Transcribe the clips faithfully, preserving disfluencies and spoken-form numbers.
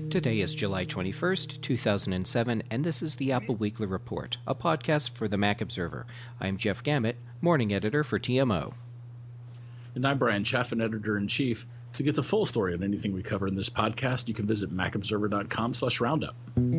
Today is July twenty-first, two thousand seven, and this is the Apple Weekly Report, a podcast for the Mac Observer. I'm Jeff Gamet, morning editor for T M O. And I'm Brian Chaffin, editor-in-chief. To get the full story on anything we cover in this podcast, you can visit macobserver.com slash roundup.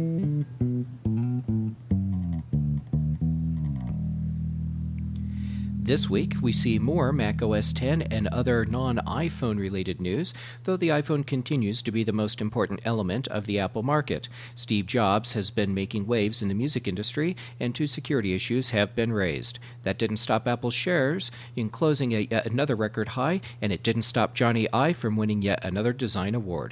This week, we see more Mac O S X and other non-iPhone related news, though the iPhone continues to be the most important element of the Apple market. Steve Jobs has been making waves in the music industry, and two security issues have been raised. That didn't stop Apple's shares in closing at yet another record high, and it didn't stop Johnny Ive from winning yet another design award.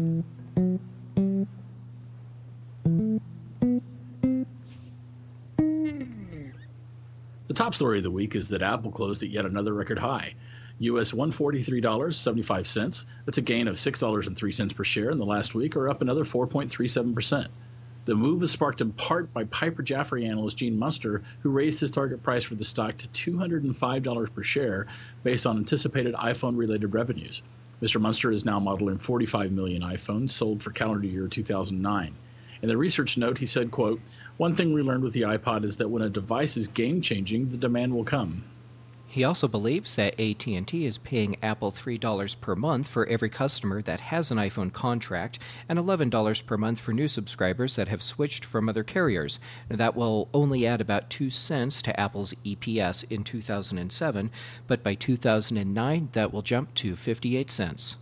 The top story of the week is that Apple closed at yet another record high, U S one hundred forty-three dollars and seventy-five cents. That's a gain of six dollars and three cents per share in the last week, or up another four point three seven percent. The move is sparked in part by Piper Jaffray analyst Gene Munster, who raised his target price for the stock to two hundred five dollars per share based on anticipated iPhone-related revenues. Mister Munster is now modeling forty-five million iPhones sold for calendar year two thousand nine. In the research note, he said, quote, "One thing we learned with the iPod is that when a device is game-changing, the demand will come." He also believes that A T and T is paying Apple three dollars per month for every customer that has an iPhone contract and eleven dollars per month for new subscribers that have switched from other carriers. Now, that will only add about two cents to Apple's E P S in two thousand seven, but by two thousand nine, that will jump to fifty-eight cents.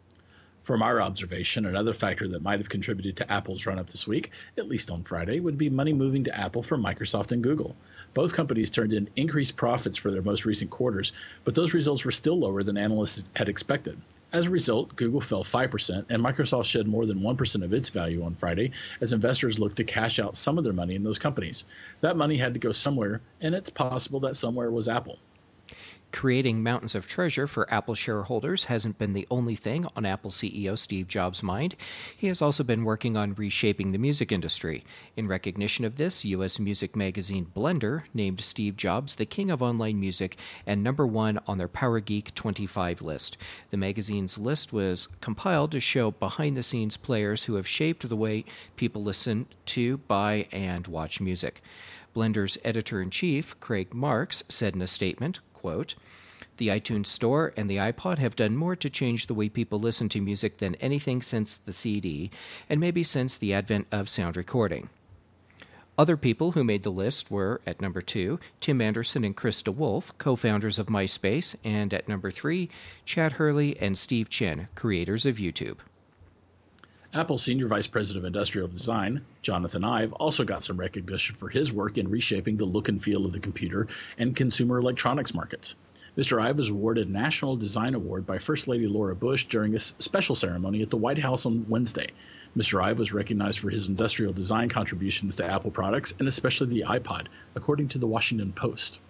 From our observation, another factor that might have contributed to Apple's run-up this week, at least on Friday, would be money moving to Apple from Microsoft and Google. Both companies turned in increased profits for their most recent quarters, but those results were still lower than analysts had expected. As a result, Google fell five percent, and Microsoft shed more than one percent of its value on Friday as investors looked to cash out some of their money in those companies. That money had to go somewhere, and it's possible that somewhere was Apple. Creating mountains of treasure for Apple shareholders hasn't been the only thing on Apple C E O Steve Jobs' mind. He has also been working on reshaping the music industry. In recognition of this, U S music magazine Blender named Steve Jobs the king of online music and number one on their Power Geek twenty-five list. The magazine's list was compiled to show behind-the-scenes players who have shaped the way people listen to, buy, and watch music. Blender's editor-in-chief, Craig Marks, said in a statement, quote, "The iTunes Store and the iPod have done more to change the way people listen to music than anything since the C D, and maybe since the advent of sound recording." Other people who made the list were, at number two, Tim Anderson and Chris DeWolf, co-founders of MySpace, and at number three, Chad Hurley and Steve Chen, creators of YouTube. Apple Senior Vice President of Industrial Design, Jonathan Ive, also got some recognition for his work in reshaping the look and feel of the computer and consumer electronics markets. Mister Ive was awarded a National Design Award by First Lady Laura Bush during a special ceremony at the White House on Wednesday. Mister Ive was recognized for his industrial design contributions to Apple products, and especially the iPod, according to the Washington Post.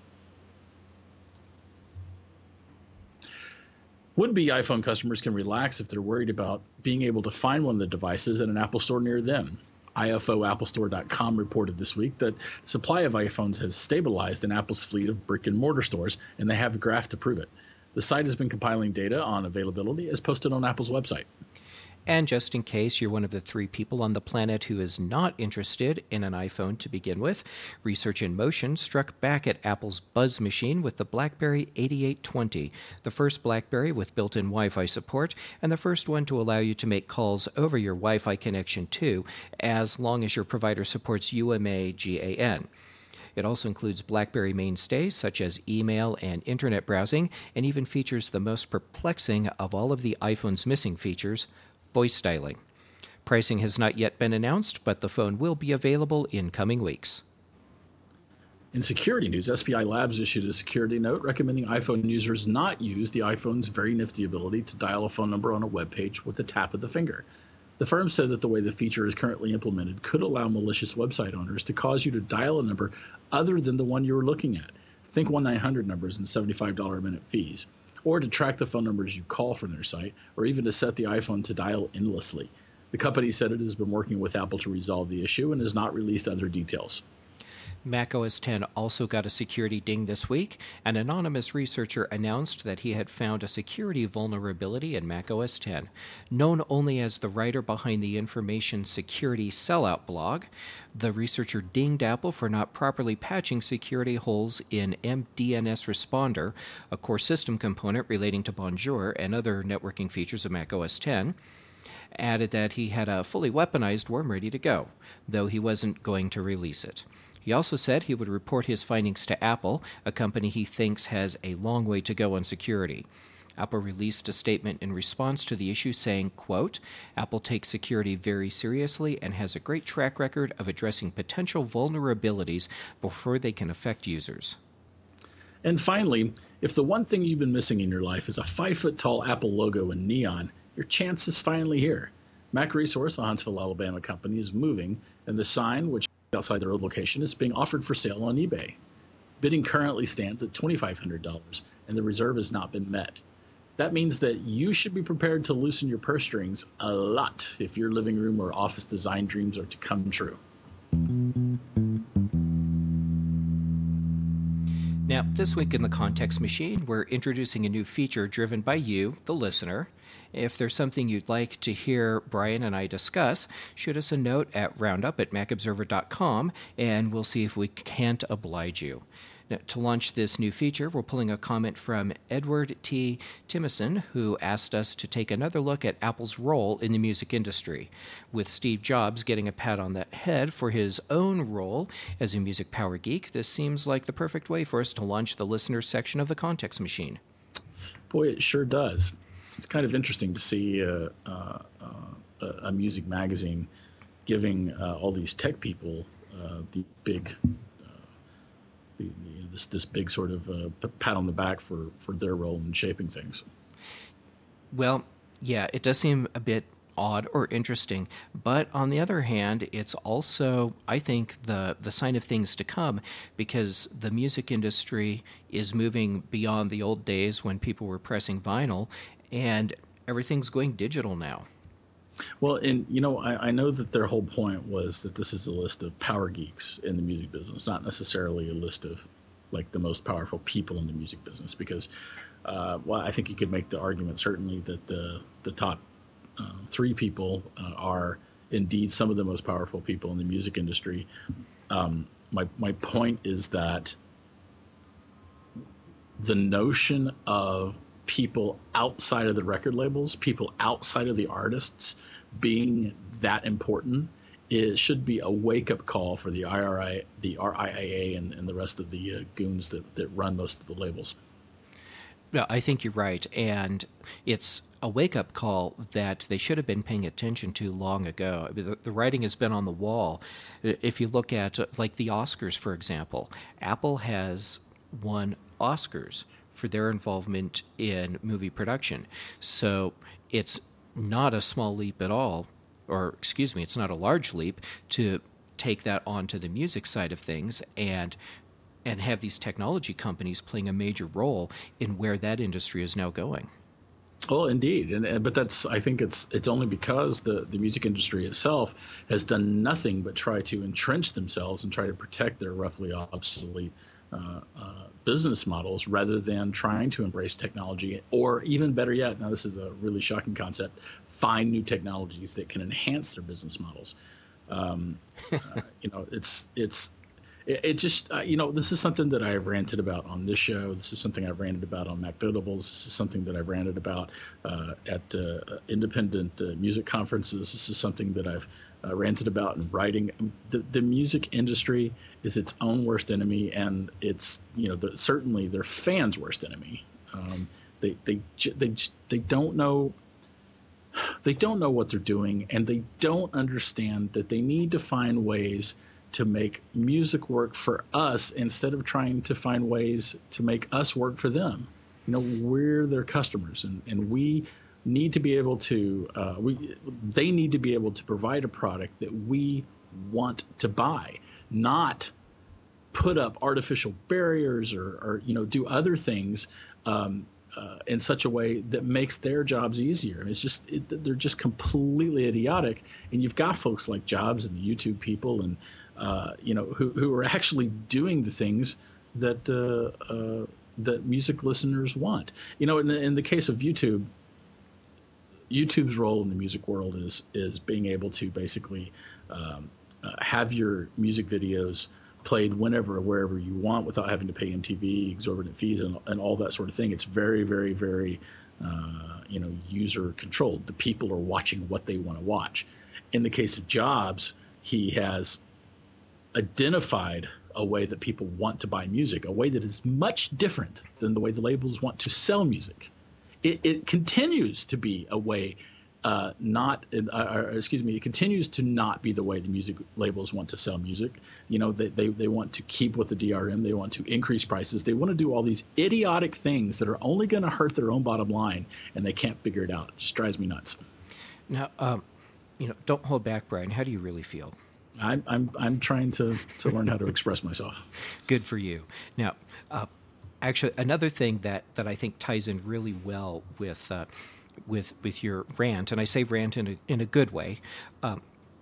Would-be iPhone customers can relax if they're worried about being able to find one of the devices at an Apple store near them. I F O Apple Store dot com reported this week that the supply of iPhones has stabilized in Apple's fleet of brick-and-mortar stores, and they have a graph to prove it. The site has been compiling data on availability as posted on Apple's website. And just in case you're one of the three people on the planet who is not interested in an iPhone to begin with, Research in Motion struck back at Apple's Buzz machine with the BlackBerry eighty-eight twenty, the first BlackBerry with built-in Wi-Fi support, and the first one to allow you to make calls over your Wi-Fi connection too, as long as your provider supports U M A G A N. It also includes BlackBerry mainstays such as email and internet browsing, and even features the most perplexing of all of the iPhone's missing features, voice styling. Pricing has not yet been announced, but the phone will be available in coming weeks. In security news, S P I Labs issued a security note recommending iPhone users not use the iPhone's very nifty ability to dial a phone number on a web page with a tap of the finger. The firm said that the way the feature is currently implemented could allow malicious website owners to cause you to dial a number other than the one you were looking at. Think one nine hundred numbers and seventy-five dollars a minute fees. Or to track the phone numbers you call from their site, or even to set the iPhone to dial endlessly. The company said it has been working with Apple to resolve the issue and has not released other details. macOS ten also got a security ding this week. An anonymous researcher announced that he had found a security vulnerability in macOS ten. Known only as the writer behind the information security sellout blog, the researcher dinged Apple for not properly patching security holes in M D N S Responder, a core system component relating to Bonjour and other networking features of macOS ten. Added that he had a fully weaponized worm ready to go, though he wasn't going to release it. He also said he would report his findings to Apple, a company he thinks has a long way to go on security. Apple released a statement in response to the issue saying, quote, Apple takes security very seriously and has a great track record of addressing potential vulnerabilities before they can affect users. And finally, if the one thing you've been missing in your life is a five-foot-tall Apple logo in neon, your chance is finally here. Mac Resource, a Huntsville, Alabama company, is moving, and the sign, which outside their old location, is being offered for sale on eBay. Bidding currently stands at two thousand five hundred dollars, and the reserve has not been met. That means that you should be prepared to loosen your purse strings a lot if your living room or office design dreams are to come true. Now, this week in the Context Machine, we're introducing a new feature driven by you, the listener. If there's something you'd like to hear Brian and I discuss, shoot us a note at roundup at mac observer dot com, and we'll see if we can't oblige you. Now, to launch this new feature, we're pulling a comment from Edward T. Timison, who asked us to take another look at Apple's role in the music industry. With Steve Jobs getting a pat on the head for his own role as a music power geek, this seems like the perfect way for us to launch the listener section of the Context Machine. Boy, it sure does. It's kind of interesting to see uh, uh, uh, a music magazine giving uh, all these tech people uh, the big The, you know, this this big sort of uh, pat on the back for, for their role in shaping things. Well, yeah, it does seem a bit odd or interesting, but on the other hand, it's also, I think, the, the sign of things to come, because the music industry is moving beyond the old days when people were pressing vinyl, and everything's going digital now. Well, and, you know, I, I know that their whole point was that this is a list of power geeks in the music business, not necessarily a list of, like, the most powerful people in the music business, because, uh, well, I think you could make the argument, certainly, that uh, the top uh, three people uh, are indeed some of the most powerful people in the music industry. Um, my, my point is that the notion of people outside of the record labels, people outside of the artists being that important, it should be a wake-up call for the I R I, the R I A A, and, and the rest of the uh, goons that, that run most of the labels. Yeah, I think you're right, and it's a wake-up call that they should have been paying attention to long ago. I mean, the, the writing has been on the wall. If you look at, uh, like, the Oscars, for example, Apple has won Oscars for their involvement in movie production. So it's not a small leap at all, or excuse me, it's not a large leap to take that onto the music side of things and and have these technology companies playing a major role in where that industry is now going. Oh, indeed, and, and but that's I think it's it's only because the, the music industry itself has done nothing but try to entrench themselves and try to protect their roughly obsolete Uh, uh, business models rather than trying to embrace technology, or even better yet, now this is a really shocking concept, find new technologies that can enhance their business models. Um, uh, you know, it's it's it, it just uh, you know, this is something that I've ranted about on this show. This is something I've ranted about on Mac Notables. This is something that I've ranted about uh, at uh, independent uh, music conferences. This is something that I've uh, ranted about in writing. The, the music industry is its own worst enemy, and it's, you know, the, certainly their fans' worst enemy. Um, they they they they don't know. They don't know what they're doing, and they don't understand that they need to find ways to make music work for us instead of trying to find ways to make us work for them. You know, we're their customers, and, and we need to be able to, uh, we they need to be able to provide a product that we want to buy, not put up artificial barriers or, or you know, do other things um, uh, in such a way that makes their jobs easier. And it's just, it, they're just completely idiotic. And you've got folks like Jobs and the YouTube people and uh, you know, who who are actually doing the things that uh, uh, that music listeners want. You know, in the, in the case of YouTube, YouTube's role in the music world is is being able to basically um, uh, have your music videos played whenever or wherever you want without having to pay M T V exorbitant fees and, and all that sort of thing. It's very, very, very, uh, you know, user controlled. The people are watching what they want to watch. In the case of Jobs, he has identified a way that people want to buy music, a way that is much different than the way the labels want to sell music. It, it continues to be a way, uh, not, uh, or, excuse me, it continues to not be the way the music labels want to sell music. You know, they, they, they want to keep with the D R M. They want to increase prices. They want to do all these idiotic things that are only going to hurt their own bottom line, and they can't figure it out. It just drives me nuts. Now, um, you know, don't hold back, Brian. How do you really feel? I'm I'm I'm trying to, to learn how to express myself. Good for you. Now, uh, actually, another thing that, that I think ties in really well with uh, with with your rant, and I say rant in a in a good way. Um,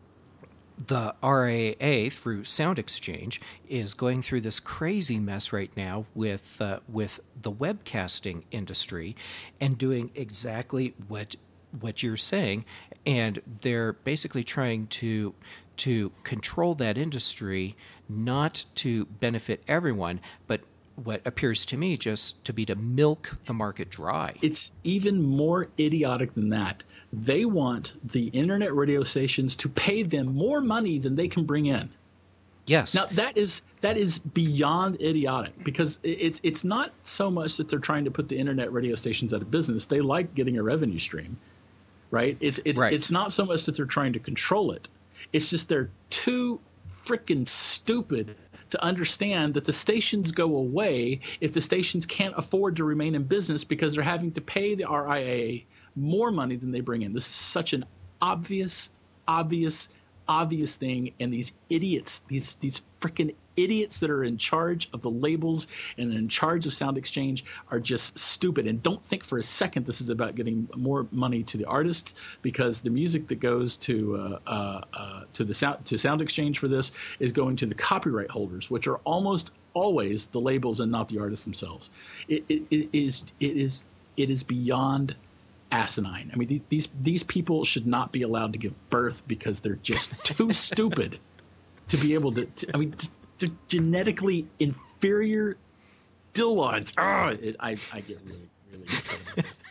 the R I A A through Sound Exchange is going through this crazy mess right now with uh, with the webcasting industry, and doing exactly what what you're saying, and they're basically trying to. to control that industry, not to benefit everyone, but what appears to me just to be to milk the market dry. It's even more idiotic than that. They want the internet radio stations to pay them more money than they can bring in. Yes. Now that is that is beyond idiotic, because it's it's not so much that they're trying to put the internet radio stations out of business. They like getting a revenue stream, right? It's it's right. It's not so much that they're trying to control it. It's just they're too freaking stupid to understand that the stations go away if the stations can't afford to remain in business because they're having to pay the R I A A more money than they bring in. This is such an obvious, obvious, obvious thing. And these idiots, these these freaking idiots that are in charge of the labels and in charge of Sound Exchange are just stupid. And don't think for a second this is about getting more money to the artists, because the music that goes to uh, uh, uh, to the sound to Sound Exchange for this is going to the copyright holders, which are almost always the labels and not the artists themselves. It, it, it is it is it is beyond asinine. I mean, these, these these people should not be allowed to give birth because they're just too stupid to be able to. to I mean. To, to genetically inferior dillods. Oh, it, I, I get really, really upset about this.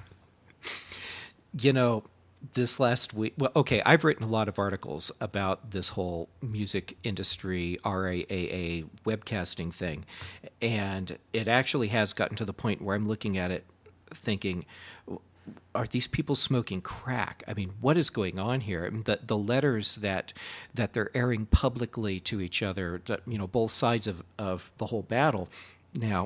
You know, this last week, well, okay, I've written a lot of articles about this whole music industry, R I A A webcasting thing, and it actually has gotten to the point where I'm looking at it thinking, are these people smoking crack? I mean, what is going on here? I mean, the the letters that that they're airing publicly to each other, you know, both sides of, of the whole battle. Now,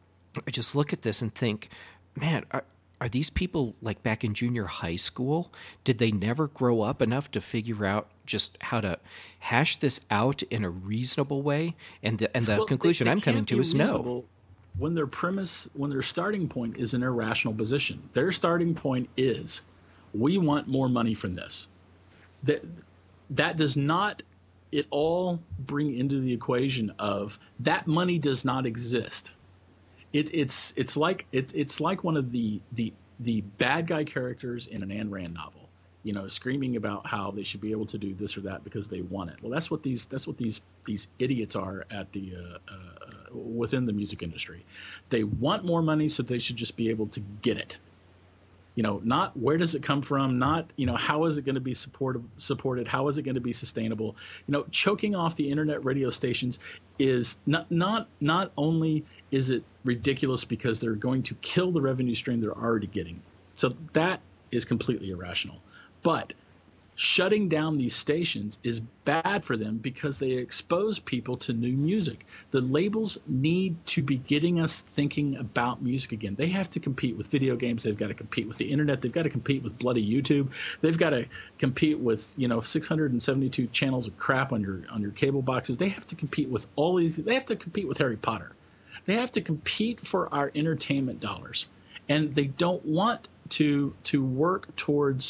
I just look at this and think, man, are, are these people like back in junior high school? Did they never grow up enough to figure out just how to hash this out in a reasonable way? And the, and the well, conclusion they, they I'm coming to is reasonable. no. When their premise, when their starting point is an irrational position, their starting point is, we want more money from this. That that does not at all bring into the equation of that money does not exist. It, it's it's like it, it's like one of the the the bad guy characters in an Ayn Rand novel, you know, screaming about how they should be able to do this or that because they want it. Well, that's what these that's what these these idiots are at the uh, uh, within the music industry. They want more money, so they should just be able to get it. You know, not where does it come from, not, you know, how is it going to be supported, supported, how is it going to be sustainable? You know, choking off the internet radio stations is not not not only is it ridiculous because they're going to kill the revenue stream they're already getting. So that is completely irrational. But shutting down these stations is bad for them because they expose people to new music. The labels need to be getting us thinking about music again. They have to compete with video games. They've got to compete with the internet. They've got to compete with bloody YouTube. They've got to compete with, you know, six hundred seventy-two channels of crap on your on your cable boxes. They have to compete with all these. They have to compete with Harry Potter. They have to compete for our entertainment dollars, and they don't want to to work towards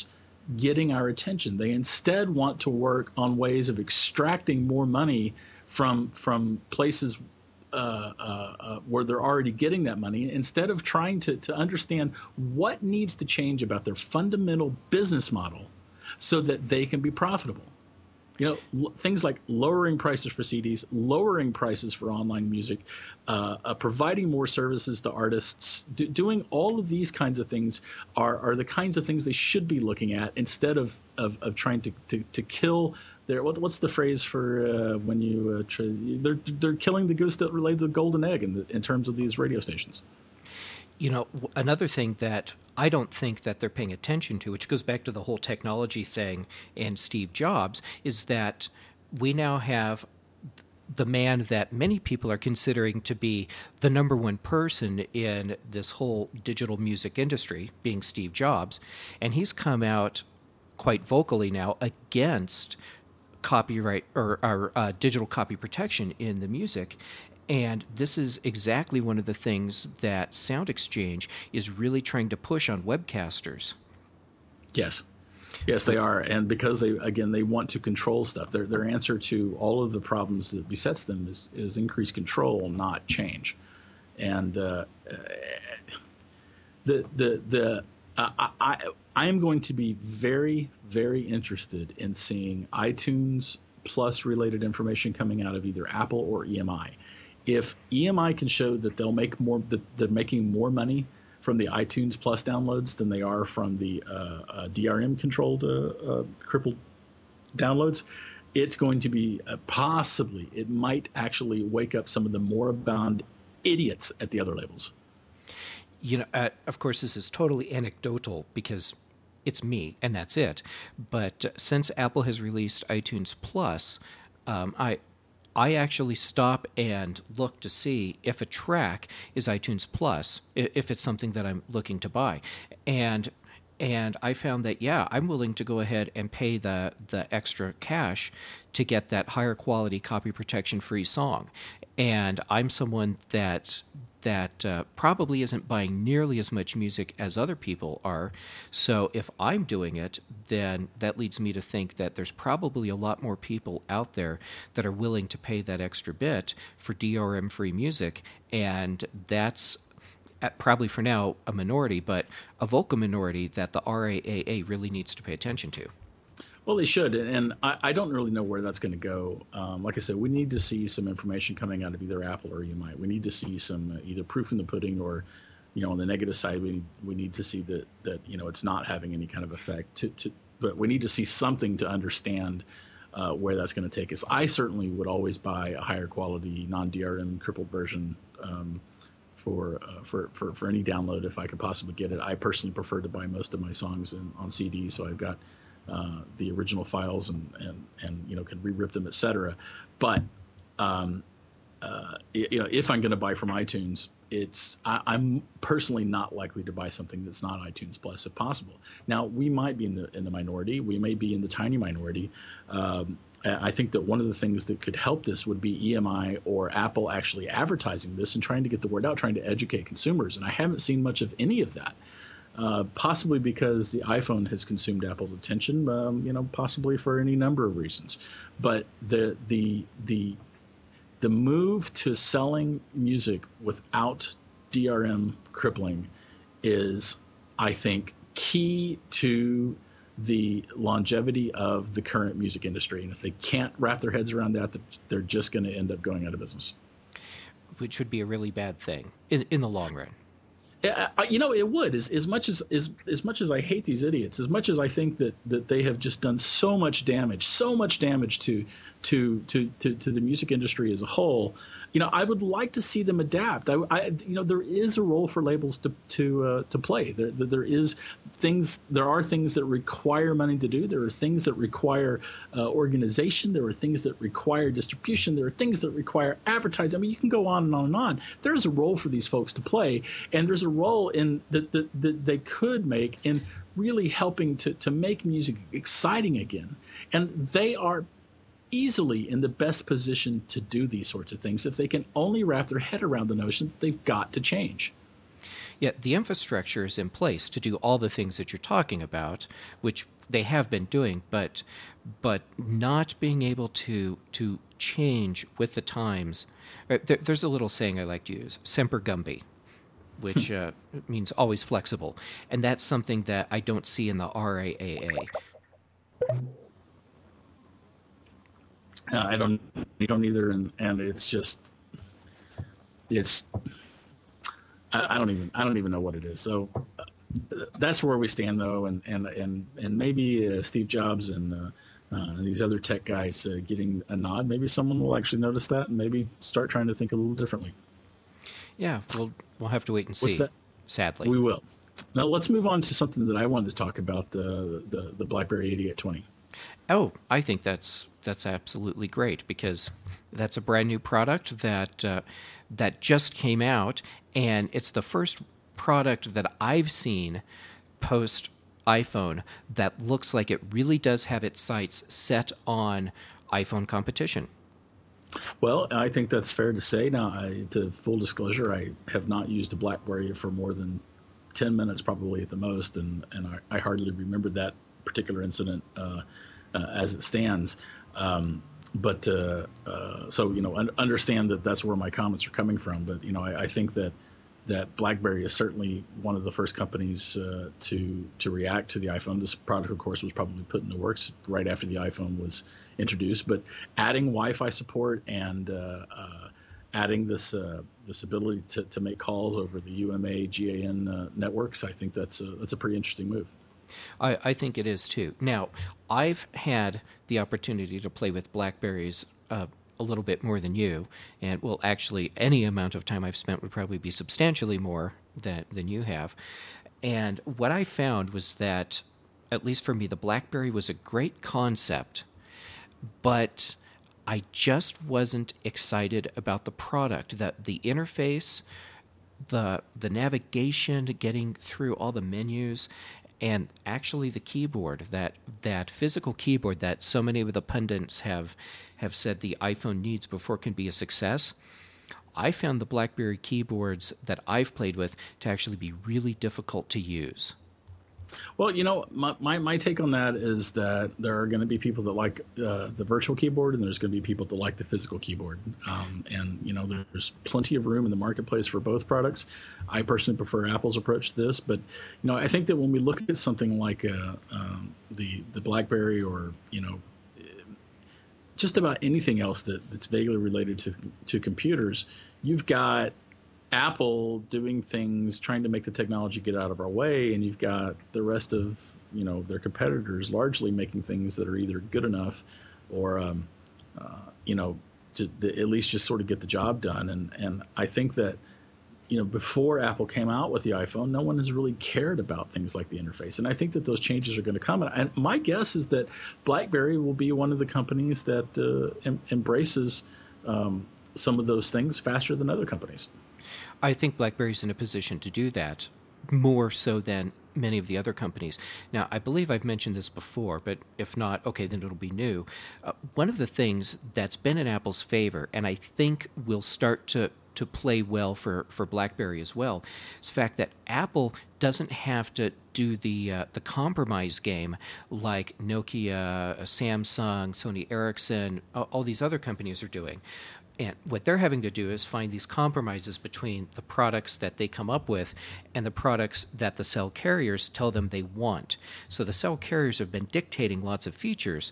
getting our attention. They instead want to work on ways of extracting more money from from places uh, uh, uh, where they're already getting that money, instead of trying to, to understand what needs to change about their fundamental business model so that they can be profitable. You know, l- things like lowering prices for C Ds, lowering prices for online music, uh, uh, providing more services to artists, do, doing all of these kinds of things are, are the kinds of things they should be looking at, instead of of, of trying to, to, to kill their, what, what's the phrase for uh, when you, uh, try, they're, they're killing the goose that laid the golden egg in, the, in terms of these radio stations. You know, another thing that I don't think that they're paying attention to, which goes back to the whole technology thing and Steve Jobs, is that we now have the man that many people are considering to be the number one person in this whole digital music industry, being Steve Jobs. And he's come out quite vocally now against copyright or, or uh, digital copy protection in the music. And this is exactly one of the things that Sound Exchange is really trying to push on webcasters. Yes. Yes, they are. And because they, again, they want to control stuff. Their their answer to all of the problems that besets them is, is increased control, not change. And uh, the the the uh, I I am going to be very, very interested in seeing iTunes Plus related information coming out of either Apple or E M I. If E M I can show that they'll make more, that they're making more money from the iTunes Plus downloads than they are from the uh, uh, D R M controlled uh, uh, crippled downloads, it's going to be uh, possibly, it might actually wake up some of the moribund idiots at the other labels. You know, uh, of course, this is totally anecdotal because it's me and that's it. But uh, since Apple has released iTunes Plus, um, I I actually stop and look to see if a track is iTunes Plus, if it's something that I'm looking to buy. And and I found that, yeah, I'm willing to go ahead and pay the, the extra cash to get that higher quality copy protection free song. And I'm someone that that uh, probably isn't buying nearly as much music as other people are. So if I'm doing it, then that leads me to think that there's probably a lot more people out there that are willing to pay that extra bit for D R M-free music, and that's at probably for now a minority, but a vocal minority that the R I A A really needs to pay attention to. Well, they should, and I, I don't really know where that's going to go. Um, like I said, we need to see some information coming out of either Apple or E M I. We need to see some uh, either proof in the pudding, or, you know, on the negative side, we we need to see that that you know it's not having any kind of effect. To, to but we need to see something to understand uh, where that's going to take us. I certainly would always buy a higher quality non-D R M crippled version um, for, uh, for for for any download if I could possibly get it. I personally prefer to buy most of my songs in, on C D, so I've got Uh, the original files and, and, and, you know, can re-rip them, et cetera. But, um, uh, you know, if I'm going to buy from iTunes, it's, I, I'm personally not likely to buy something that's not iTunes Plus if possible. Now, we might be in the, in the minority. We may be in the tiny minority. Um, I think that one of the things that could help this would be E M I or Apple actually advertising this and trying to get the word out, trying to educate consumers. And I haven't seen much of any of that. Uh, possibly because the iPhone has consumed Apple's attention, um, you know, possibly for any number of reasons. But the the the the move to selling music without D R M crippling is, I think, key to the longevity of the current music industry. And if they can't wrap their heads around that, they're just going to end up going out of business. Which would be a really bad thing in in the long run. I, you know, it would. As, as much as, as as much as I hate these idiots, as much as I think that, that they have just done so much damage, so much damage to to to to, to the music industry as a whole, you know, I would like to see them adapt. I, I you know, there is a role for labels to to uh, to play. There there is things. There are things that require money to do. There are things that require uh, organization. There are things that require distribution. There are things that require advertising. I mean, you can go on and on and on. There is a role for these folks to play, and there's a role in that that, that they could make in really helping to to make music exciting again. And they are easily in the best position to do these sorts of things if they can only wrap their head around the notion that they've got to change. Yeah, the infrastructure is in place to do all the things that you're talking about, which they have been doing, but but not being able to to change with the times. Right, there, there's a little saying I like to use: "Semper Gumby," which uh, means always flexible, and that's something that I don't see in the R A A A. Uh, I don't, you don't either, and and it's just, it's, I, I don't even, I don't even know what it is. So uh, that's where we stand, though, and and and and maybe uh, Steve Jobs and. Uh, Uh, and these other tech guys uh, getting a nod, maybe someone will actually notice that and maybe start trying to think a little differently. Yeah, we'll we'll have to wait and see. What's that? Sadly, We will. Now let's move on to something that I wanted to talk about: uh, the the BlackBerry eighty-eight twenty. Oh, I think that's that's absolutely great because that's a brand new product that uh, that just came out, and it's the first product that I've seen post iPhone that looks like it really does have its sights set on iPhone competition. Well, I think that's fair to say. Now, I, to full disclosure, I have not used a BlackBerry for more than ten minutes, probably at the most, and and I, I hardly remember that particular incident uh, uh, as it stands. Um, but uh, uh, so you know, un- understand that that's where my comments are coming from. But you know, I, I think that that BlackBerry is certainly one of the first companies uh, to to react to the iPhone. This product, of course, was probably put in the works right after the iPhone was introduced. But adding Wi-Fi support and uh, uh, adding this uh, this ability to, to make calls over the U M A G A N uh, networks, I think that's a, that's a pretty interesting move. I, I think it is too. Now, I've had the opportunity to play with BlackBerries uh, a little bit more than you, and well, actually, any amount of time I've spent would probably be substantially more than than you have. And what I found was that, at least for me, the BlackBerry was a great concept, but I just wasn't excited about the product. That the interface, the the navigation, getting through all the menus, and actually the keyboard, that that physical keyboard that so many of the pundits have have said the iPhone needs before it can be a success. I found the BlackBerry keyboards that I've played with to actually be really difficult to use. Well, you know, my, my, my take on that is that there are going to be people that like uh, the virtual keyboard, and there's going to be people that like the physical keyboard. Um, and, you know, there's plenty of room in the marketplace for both products. I personally prefer Apple's approach to this. But, you know, I think that when we look at something like uh, um, the, the BlackBerry or, you know, just about anything else that, that's vaguely related to, to computers, you've got Apple doing things, trying to make the technology get out of our way, and you've got the rest of, you know, their competitors largely making things that are either good enough or, um, uh, you know, to, to at least just sort of get the job done. And and I think that, you know, before Apple came out with the iPhone, no one has really cared about things like the interface. And I think that those changes are going to come. And my guess is that BlackBerry will be one of the companies that uh, em- embraces um, some of those things faster than other companies. I think BlackBerry's in a position to do that more so than many of the other companies. Now, I believe I've mentioned this before, but if not, okay, then it'll be new. Uh, one of the things that's been in Apple's favor, and I think will start to to play well for, for BlackBerry as well, is the fact that Apple doesn't have to do the uh, the compromise game like Nokia, Samsung, Sony Ericsson, all, all these other companies are doing. And what they're having to do is find these compromises between the products that they come up with and the products that the cell carriers tell them they want. So the cell carriers have been dictating lots of features,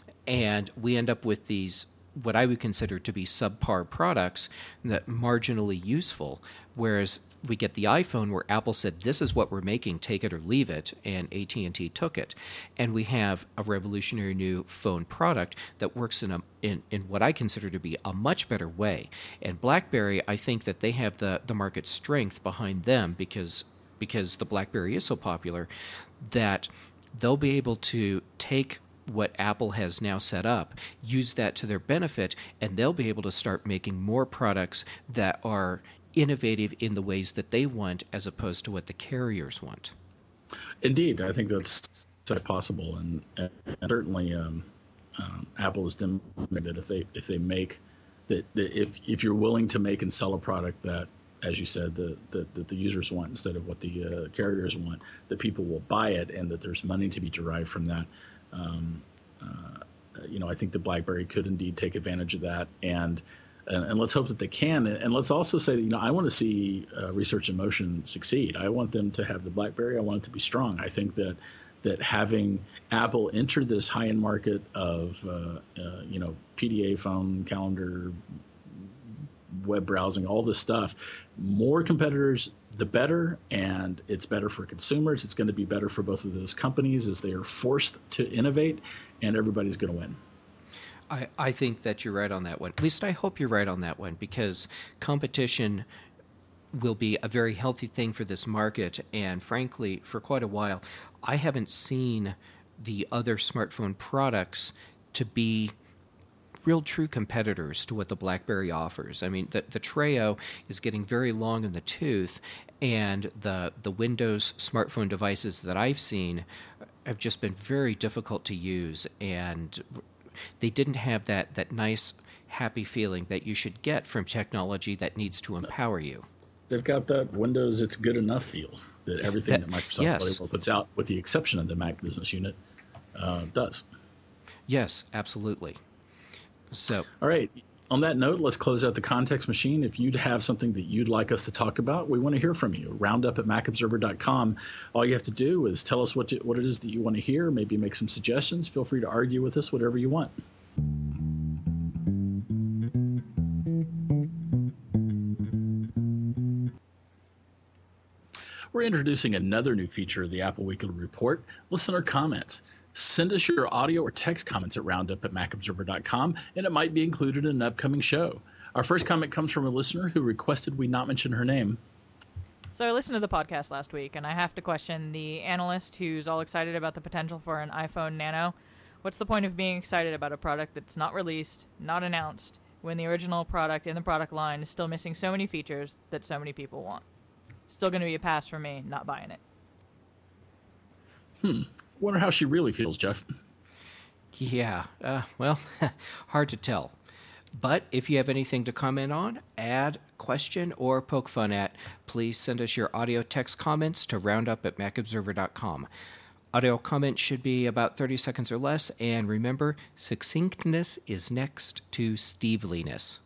and we end up with these, what I would consider to be subpar products that marginally useful, whereas we get the iPhone where Apple said, this is what we're making, take it or leave it, and A T and T took it. And we have a revolutionary new phone product that works in a in, in what I consider to be a much better way. And BlackBerry, I think that they have the, the market strength behind them because because the BlackBerry is so popular that they'll be able to take what Apple has now set up, use that to their benefit, and they'll be able to start making more products that are innovative in the ways that they want as opposed to what the carriers want. Indeed, I think that's possible, and, and certainly um, um, Apple has demonstrated that if they if they make that, that if if you're willing to make and sell a product that as you said, the, the, that the users want instead of what the uh, carriers want, that people will buy it and that there's money to be derived from that. Um, uh, you know, I think the BlackBerry could indeed take advantage of that, and and, and let's hope that they can. And, and let's also say that, you know, I want to see uh, Research in Motion succeed. I want them to have the BlackBerry. I want it to be strong. I think that that having Apple enter this high-end market of, uh, uh, you know, P D A phone, calendar, web browsing, all this stuff, more competitors, the better, and it's better for consumers. It's going to be better for both of those companies as they are forced to innovate, and everybody's going to win. I, I think that you're right on that one. At least I hope you're right on that one, because competition will be a very healthy thing for this market. And frankly, for quite a while, I haven't seen the other smartphone products to be real true competitors to what the BlackBerry offers. I mean, the, the Treo is getting very long in the tooth, and the the Windows smartphone devices that I've seen have just been very difficult to use, and they didn't have that, that nice, happy feeling that you should get from technology that needs to empower you. They've got that Windows it's good enough feel that everything that, that Microsoft yes. puts out, with the exception of the Mac business unit, uh, does. Yes, absolutely. So, all right. On that note, let's close out the context machine. If you'd have something that you'd like us to talk about, we want to hear from you. Roundup at mac observer dot com. All you have to do is tell us what you, what it is that you want to hear, maybe make some suggestions. Feel free to argue with us, whatever you want. We're introducing another new feature of the Apple Weekly Report, Listener Comments. Send us your audio or text comments at roundup at mac observer dot com, and it might be included in an upcoming show. Our first comment comes from a listener who requested we not mention her name. So I listened to the podcast last week, and I have to question the analyst who's all excited about the potential for an iPhone Nano. What's the point of being excited about a product that's not released, not announced, when the original product in the product line is still missing so many features that so many people want? Still going to be a pass for me, not buying it. Hmm. Wonder how she really feels, Jeff. Yeah, uh, well, hard to tell. But if you have anything to comment on, add, question, or poke fun at, please send us your audio text comments to roundup at mac observer dot com. Audio comments should be about thirty seconds or less, and remember, succinctness is next to Steveliness.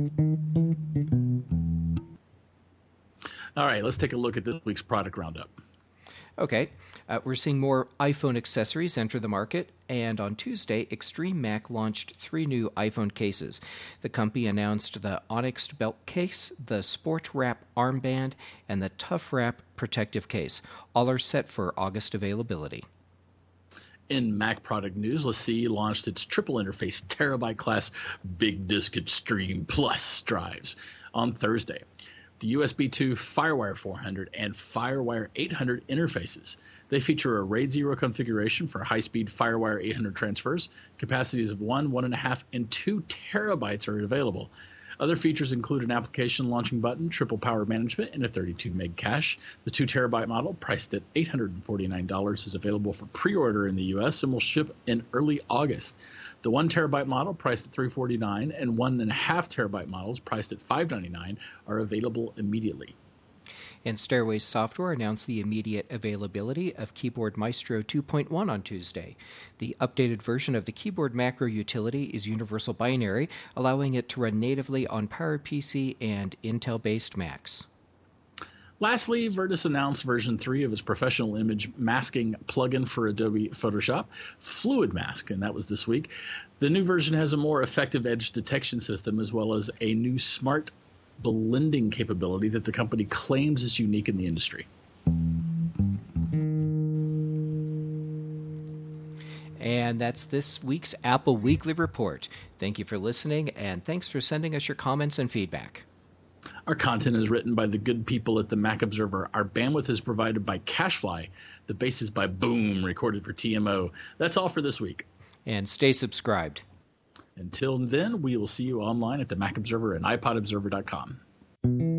All right, let's take a look at this week's product roundup. Okay, uh, we're seeing more iPhone accessories enter the market, and on Tuesday, Extreme Mac launched three new iPhone cases. The company announced the Onyx belt case, the Sport Wrap armband, and the Tough Wrap protective case. All are set for August availability. In Mac product news, LaCie launched its triple interface terabyte class Big Disk Extreme Plus drives on Thursday. The U S B two FireWire four hundred and FireWire eight hundred interfaces. They feature a RAID zero configuration for high-speed FireWire eight hundred transfers. Capacities of one, one and a half, and two terabytes are available. Other features include an application launching button, triple power management, and a thirty-two meg cache. The two terabyte model, priced at eight hundred forty-nine dollars, is available for pre-order in the U S and will ship in early August. The one terabyte model, priced at three hundred forty-nine dollars, and one and a half terabyte models, priced at five hundred ninety-nine dollars, are available immediately. And Stairways Software announced the immediate availability of Keyboard Maestro two point one on Tuesday. The updated version of the keyboard macro utility is universal binary, allowing it to run natively on PowerPC and Intel-based Macs. Lastly, Vertus announced version three of its professional image masking plugin for Adobe Photoshop, Fluid Mask, and that was this week. The new version has a more effective edge detection system as well as a new smart blending capability that the company claims is unique in the industry. And that's this week's Apple Weekly Report. Thank you for listening, and thanks for sending us your comments and feedback. Our content is written by the good people at the Mac Observer. Our bandwidth is provided by CacheFly. The bass is by Boom, recorded for T M O. That's all for this week. And stay subscribed. Until then, we will see you online at the Mac Observer and iPod Observer dot com.